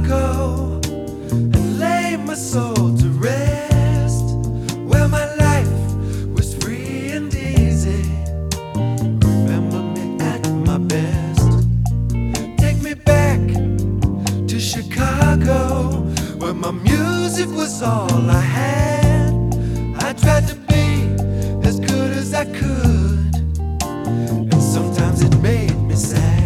Chicago and lay my soul to rest, where my life was free and easy. Remember me at my best. Take me back to Chicago, where my music was all I had. I tried to be as good as I could, and sometimes it made me sad.